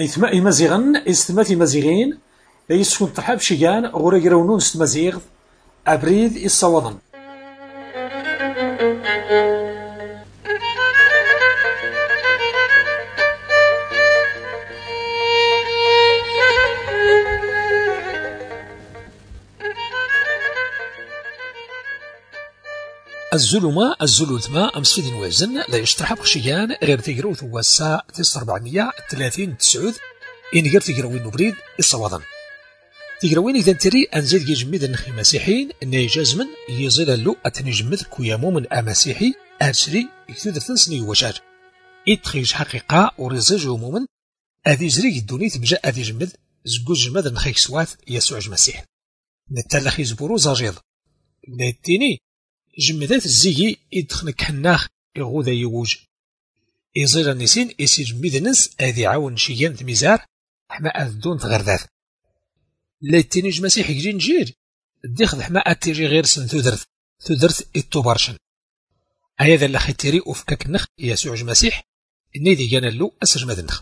إثماء مزيغن استمات مزيغين لا يسكن ترحاب شيغان غورا يراونون استمازيغ أبريد الصوضن. الزلمة الزلوثما أمسفيد وزن لا يشترحب شيان غير تيقرو ثواسا 430 تسعود إن غير تيقروين نبريد الصوادن تيقروين إذا تري أنزيد يجمد النخي مسيحيين إن يجازمن يزيل اللو أتنجمد كويامو من أمسيحي أرسري يكتود ثنسني وشار إتخيج حقيقة ورزاج عموما أذي زريق الدونيت بجاء أذي جمد زقوز جمد النخي سواث يسوع المسيح نتالخي زبورو زاجيض نتيني جمدات الزيجي إدخنك حناخ يغوذا يوج إزيل النسين إسيج ميدنس أذي عاون شيان ثميزار حما أذدون تغردات لاتينيج مسيحي جين جير ديخذ حما أتيجي غير سن ثودرث إتوبارشن أيضا لخي تيري أفكك نخ يسوع المسيح إني جانا له أسج مدنخ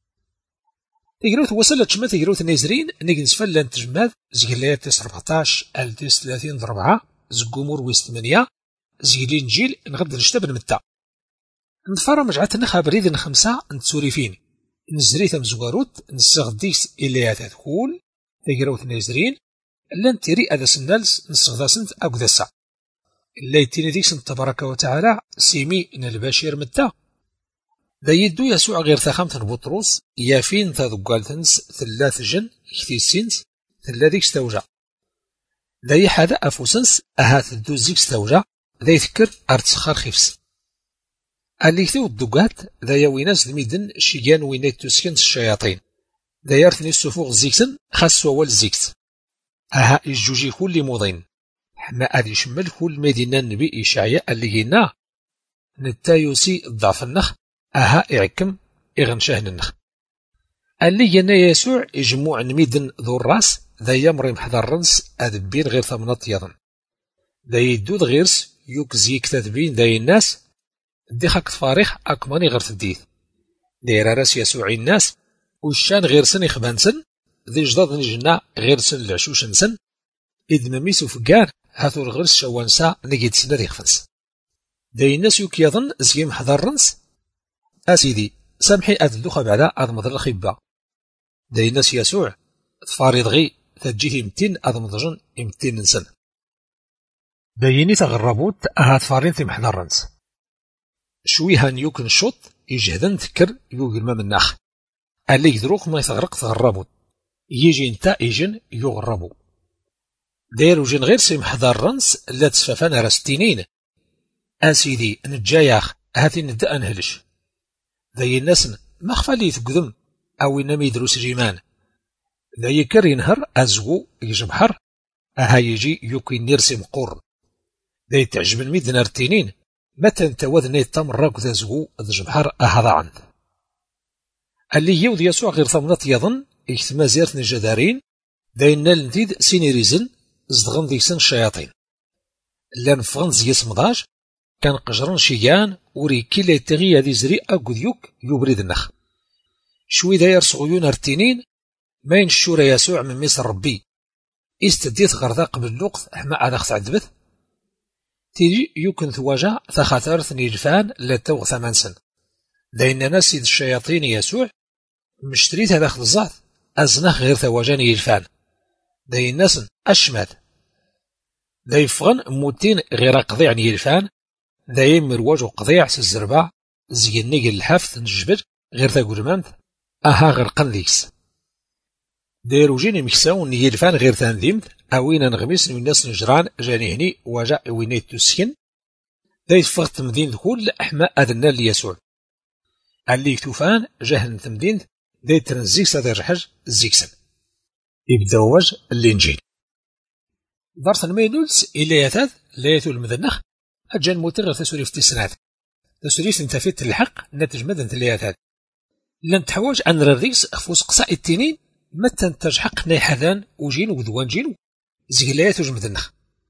تيقروث وصلت شما تيقروث نيزرين نيجنس فلان تجماد زيقليات 14 30 4 زقومور ويست 8 زيلين جيل نغد نشتب نمتا نتفرى مجعات نخا بريد 5 نتسوريفين نزريث مزواروت نسغديس إليات تدخول تيقروث نيزرين لان تيري أذا سنالس نسغداسنت أقدسا اللي تيني ديكس تبارك وتعالى سيمي البشير متا ذا يدو يسوع غير ثخامة بطروس يافين تذقالتنس ثلاث جن اكتيسينس ثلاثيكس توجع ذا يحاذا أفوسنس أهات الدو زيكس توجع ذا يذكر أرتسخار خفس اللي يكتو الدقات ذا يويناس دميدن شيجان وينات تسكنس الشياطين ذا يارثني السفوغ زيكسن خاص ووال زيكس أها الجوجي كل موضين حما أذي شمل كل مدينة النبي إشعياء اللي جينا نتايوسي الضعف النخ أها إعكم إغنشاهن النخ اللي جينا يسوع إجموع نميدن ذو الراس ذا يمري محضر رنس أدبين غير ثمنات يضن ذا يدود غيرس يكزيك تدبين ذا الناس ديخك تفاريخ أكماني غير تديث دير راس يسوع الناس وشان غير سن يخبانسن ذي جداد نجنا غير سن العشوشنسن إذ مميسو فقار هاتو الغرس شوانسا نجد سنة يخفنس ذا الناس يكيضن زي محضر رنس أسيدي سامحي أدلوخ بعدا أضمض الخبا ذا الناس يسوع تفاريض غي تجيه 200 أضمضجن 200 سنة بيني تغربوت أهات فارين في محضر رنس شويها نيوكن شوط يجهدن تكر يوغل ما مناخ اللي يدروك ما يتغرق تغربوت يجي انتا يجن يغربو دايرو جن غير سي محضر رنس لا تسفافان راستينين أسيدي نجاياخ هاتي نبدأ نهلش ذي الناس ما خفى لي تقدم أو إنما يدروس جيمان ذي يكر ينهر أزغو يجبحر أها يجي يوكي نرسم قور ذي تعجب الميد نارتينين متى انت وذني تمر راك ذا زغو ذجبحر أهذا عند اللي يوض يسوع غير ثمنات يظن اجتماع زيارة الجدارين ذي النال نديد سيني ريزن ازدغن ذي سن الشياطين لان فغنز يسمضاج كان قجران شيان وريكي لا يتغي هذي زري أقذيوك يبريد النخ شوي داير صغيون ارتينين ما ينشور يسوع من مصر ربي استديت غردا قبل الوقت أحما أدخت عدبث تيجي يمكن ثواجع ثخاثر ثنيجفان لا توغ 8 سن لأن ناس الشياطين يسوع مشتريت هذا أخذ الزعث أزنخ غير ثواجان يجفان ذي الناس أشمد ذي فغن موتين غير قضيع يجفان ذي مرواج وقضيع سالزرباع زي النيق الحافظ نجبر غير ذا قرمانت أها غير قنديكس ذي روجين مكساون يجفان غير ثانذيمت أوين نغميس والناس نجران جاني هني وجاء وينيت تسكن ذي فغ تمدين كل أحما أذنا ليسوع اللي كتوفان جهن تمدين ذي تنزيكس هذا الرحج الزيكسن يبدا وجه الإنجيل دارت الميلولس إلا يثاث لا يثو المذنخ أجان موتغر تسوري في تسنات تسوري سنتفيت الحق نتج مدن ثلاثات لن تحواج أن الرئيس أخفوس قصاء التنين متى تجحق نيحذان وجين وذوان جين زغلايات وجمذنخ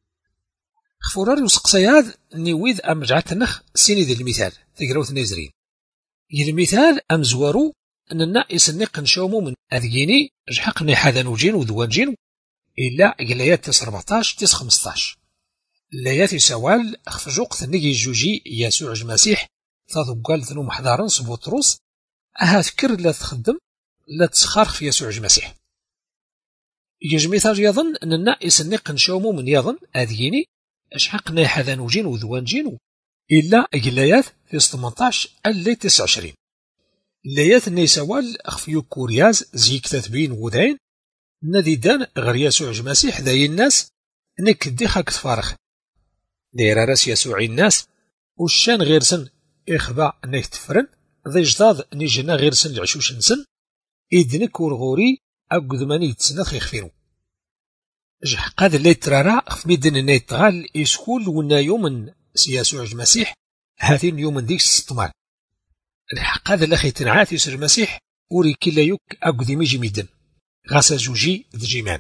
خفورار يسقسياد نيويذ أم جعت النخ سيني ذي المثال تقروث نيزرين المثال أم زوارو أننا يسنق نشومو من أذيني جحقني حدا نوجين وذوانجين إلا إقلايات تيس 14 تيس 15 اللايات يسوال أخفجوق ثنيجي الجوجي يسوع المسيح تضقال ذنو محضارن سبوتروس أهاذكر لا تخدم لا تسخار في يسوع المسيح يجميثاج يظن أننا يسنق نشومو من يظن أذيني أشحقنا حدا نوجين وذوانجين إلا إقلايات تيس 18 اللي 29 اللايات نيسوال أخفيو كورياز زيك تثبين وذين نادي دان غير يسوع المسيح ذاي الناس انك دي خاك تفارخ داير راس يسوع الناس والشان غير سن إخباء انك تفرن ذي جداد نيجينا غير سن العشوش نسن إذنك والغوري أقد ماني يتسنخ يخفينو جحق هذا اللي ترارا في ميدن اني تغال يسكول ونا يومن سيسوع المسيح هذين يومن ديك السطمال الحق هذا اللي خيتنعات يسوع المسيح وري كلا يوك أقد ميجي ميدن غاسا زوجي دجيمان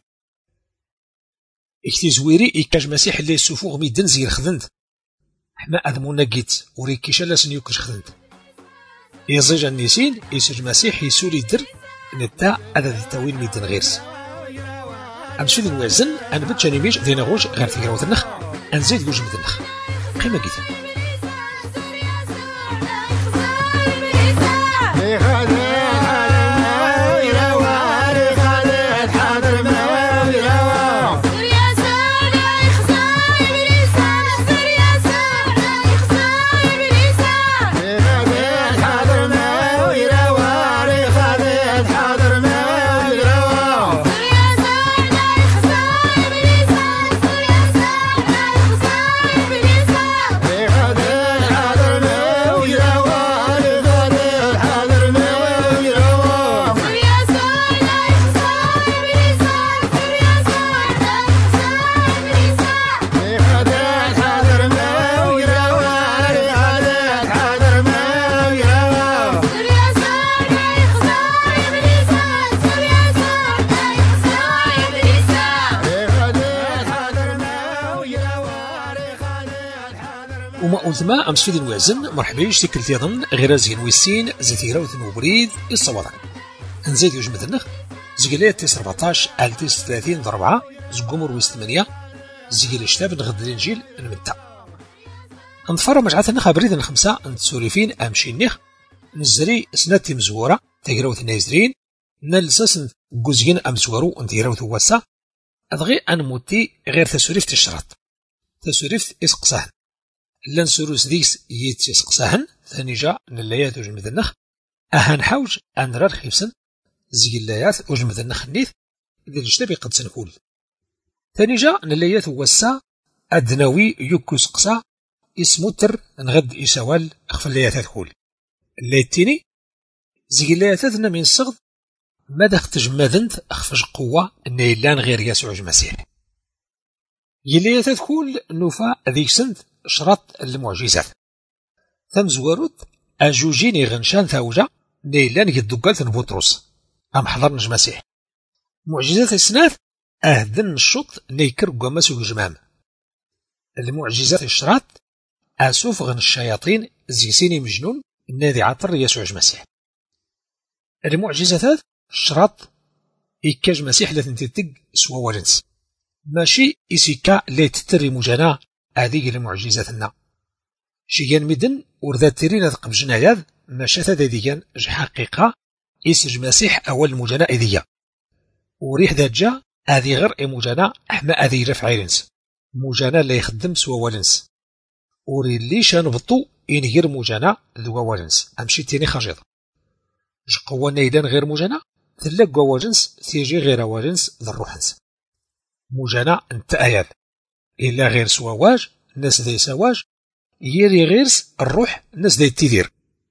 اكتي زويري إكاج مسيح اللي سوفوغ ميدن زير خذنت حما أذمونا جيت وريكيش لاسن يوكش خذنت يزيج النسين يسوج مسيح يسولي در نتا أذا التوين ميدن غيرس أمشي الوزن أنا بتشاني ميش دينا غوش غير تقراوة النخ أنزيد غوش ميدن النخ قيمة جيتا وما أمس في الوزن مرحباش تكلت يظن غير زين ويسين زيتيرا وثنو بريد الصوادق نزيد يجمد النخ زقليات تيس 14 التيس 30 ضربعة زقومر ويس 8 زقل اشتاب نغد الانجيل نمتع نتفرى مجعات النخ بريد الخمسة نتسولفين أمشي النخ نزري سنتي مزورة تقراو ثنايزرين نلسس جوزين أمزورو انتيراو ثواسا أضغي أنموتي غير تسولف تشرط تسولف إسقسهن لن سروس ديس يتسقسهن ثاني جا نلايات وجمد النخ أهان حوج أن رار خيفسن زي اللايات وجمد النخ النيث إذا اجتبي قد سنكول ثاني جا نلايات وسا أدنوي يكوس قسا اسموتر نغد إسوال أخف اللايات هذكول اللايتيني زي اللايات هذنا من الصغد ماذا اختجمذنت أخفج قوة نيلان غير يسوع المسيح يلايات هذكول نوفا ذيك سنت شرط المعجزات ثم زواروت أجوجيني غنشان ثاوجة نيلان يدقال بطرس أم حضر نج مسيح معجزات السناث أهدن الشط نيكر قمسو الجمام المعجزات الشرط أسوف غن الشياطين زيسيني مجنون نادي عطر يسوع المسيح المعجزات الشرط إكاج مسيح لثن تتق سوا ورنس ماشي إسيكا لي تتري مجانا هذه المعجزاتنا شيان مدن ورذات ترين ذقب جنايات ما شاث ذيان حقيقة إسج مسيح أول مجانا إذية وريح ذات جا هذه غير مجانا أحما هذه رفع عيرنس مجانا لا يخدم سوا ولنس وري ليش نبطو إن غير مجانا ذو ولنس أمشي تيني خجيض قوة نيدان غير مجانا ثلاق وجنس تيجي غير ولنس ذا الروحنس مجانا انت آيات إلا غير سواواج ناس ذي سواج يري غيرس الروح ناس ذي التدير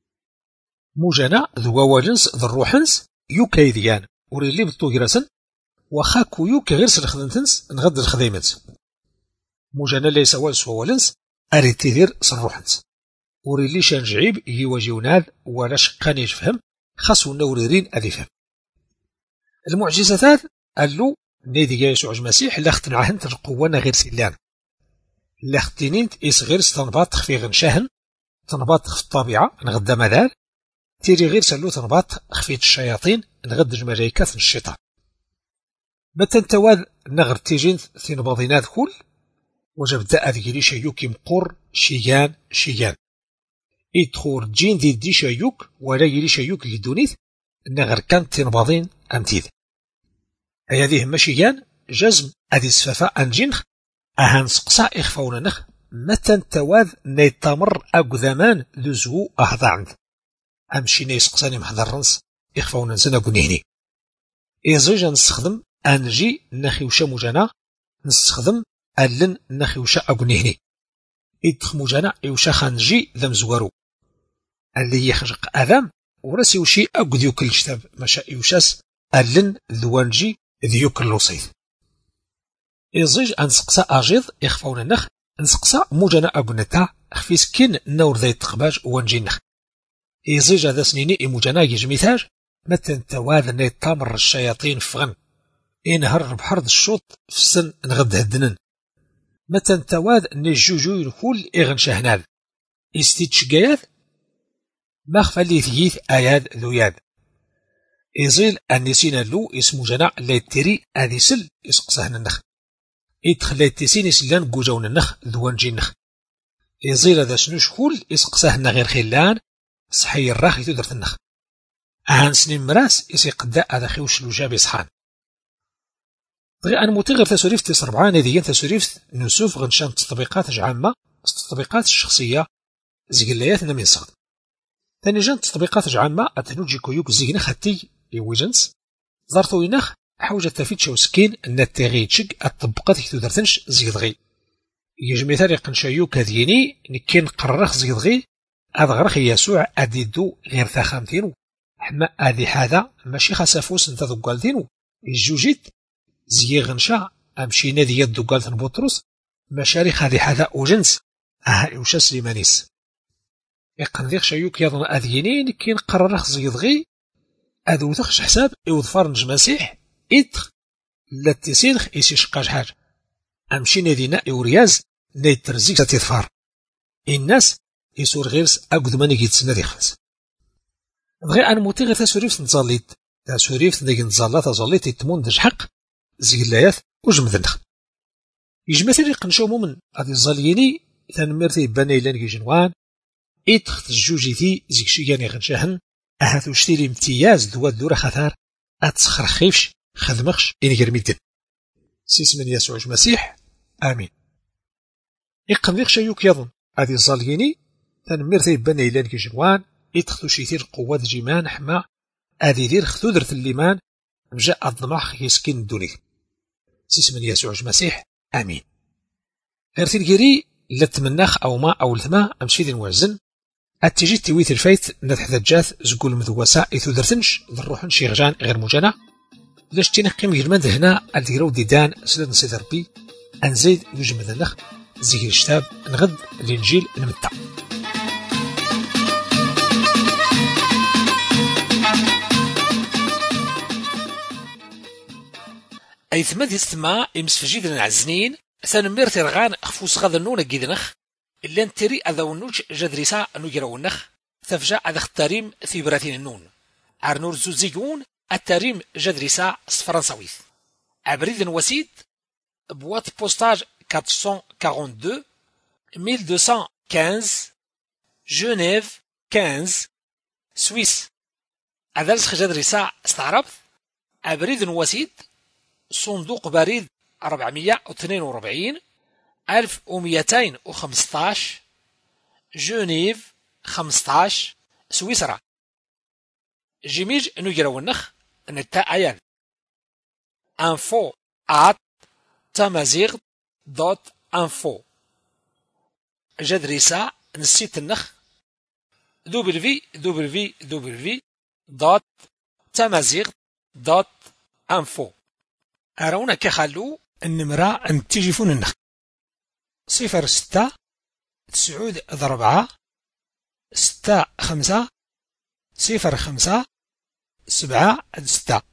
موجانا ذو وجنس ذو الروحنس يوكايديان وريلي بطوغراسن وخاكو يوك غيرس الخدمتنس نغد الخديمت موجانا لي سواج سوالنس أري التدير سروحنس وريلي شان جعيب يواجهوناد ولا شقان يفهم خاصو نوريرين أذي فهم المعجزات قالو نيدي يسوع المسيح لاختنعهن ترقوانا غير سيلان لاختنين إس غير تنباط في غنشاهن تنباط في الطبيعة نغدا مذال تيري غير سلو تنباط خفيت الشياطين نغدج ملايكات الشيطان. متى نتواد نغر تيجين تنباضينا كل وجب دا أذيلي شيوك يمقر شيان إدخور جين دي شيوك ولا يلي شيوك لدونيث نغر كان تنباضين أمتيد هذه مشيان جزم أذي السفافة أنجينخ أهان سقسا إخفاونا نخ متى نتواد نيتامر أقذامان لزو أهضا عند أمشي نيسقساني محضر رنس إخفاونا نزنا قنيهني إزيجا نستخدم أنجي نخيوشا مجانا نستخدم ألن نخيوشا أقنيهني إدخ مجانا يوشا خانجي ذم زوارو اللي يخرق أذام ورسي وشي أقذيوك الجتاب مشا يوشاس ألن ذوانجي ذيوك اللوصيث إزيج أنسقسا أجيض إخفاونا نخ نسقسا مجانا أقنتا خفيس كين نور ذي تقباج وانجي نخ إزيج هذا سنيني مجانا يجميثاج متن تواد نيتامر الشياطين فغن إنهر بحرد الشوط في السن نغد هدنن متن تواد نجوجو الكل إغن شهناد استيتشقياد مخفى لي ثيث آياد ذوياد إزيل النسينا لو اسمو جناع ليتري أذيسل إسقسهن النخ إدخل ليتسين إسلان قوجون النخ ذوان جينخ إزيل هذا سنوش كل إسقسهن غير خلان صحي الراخي تدرت النخ أهان سنين مراس إسيقداء هذا خيوش لجاب إصحان طغي أنا متغير تسوريف تسربعان هذيين تسوريف نسوف غنشان تطبيقات عامة التطبيقات الشخصية زيقلياتنا من صغد ثاني جان تطبيقات عامة أتنوجي كويوك زيقنا خاتي يويجنس ظارتو ينخ حوجة تفيد شو سكين أن التغيتشق الطبقات يتودرتنش زيدغي يجمي ثاريق نشايوك هذيني نكين قررخ زيدغي أضغرخ يسوع أديدو غير ثاخامتينو حما أذي هذا ماشي خسافوس انت ذقالتينو الجوجيت زي غنشا أمشي نادي يدو قالتن بطرس مشاريخ هذه هذا وجنس وشا سليمانيس يقنذيخ شايوك يظن أذينين كين قررخ زيدغي أذو تخش حساب يوظفار نج مسيح إدخ لاتسينخ إسيشقاج حاج أمشي نادي نائي ورياز نيترزيك ستيظفار الناس يسور غيرس أقد ماني يتسنى دي خلص غير أنا موتي غير تسوريف نتظليت تسوريف نديك نتظلات تظليت يتمون دج حق زيلايات وجمذنخ يجمع ثاني قنشو مومن هذه الظاليني تنمرتي بني لانكي جنوان إدخت الجوجيتي زيك شياني غنشاهن أهاتو شتيري امتياز دواد دورة خثار أتسخر خيفش خذمخش إني قرميدن سيس من يسوع المسيح آمين إقنذيخ شايوك يظن هذه الظاليني تنمرتي بني لانكي جنوان إدختو شيثير قوات جيمان حما هذه دير خثودرة الليمان مجاء الضماخ يسكن الدوني سيس من يسوع المسيح آمين غير تلقيري لتمناخ أو ما أو الثما أمشي ذي نوازن أتجي تيويت الفايت نتحدى الجاث زقول مذوسا إثو درتنش ذروحن شي غجان غير مجانا لاش تنقيم يلمد هنا الديرو ديدان سلاد نسيد ربي أنزيد يجمد النخ زيكي الشتاب نغد الإنجيل المتع أي ثماد يستمع إمسفجيد العزنين ثانمير ترغان أخفوس غاذا النونة جيدنخ إلا نتري أذا النوج جدريسا نجرو النخ ثفجا أذا اختاريم ثيبراتين النون عرنور زوزيجون التاريم جدريسا فرنساويث أبريد وسيد بوات بوستاج 442 1215 جنيف 15 سويس أذا جدريسا استعربت أبريد وسيد صندوق بريد 442 1215 جنيف 15 سويسرا جيميج نجرو النخ نتا عيان info@tamazigh.info جدريسا نسيت النخ www.tamazigh.info أرونا كخلو النمرة أن تجيفون النخ 06 9 4 6 5 0 5 7 6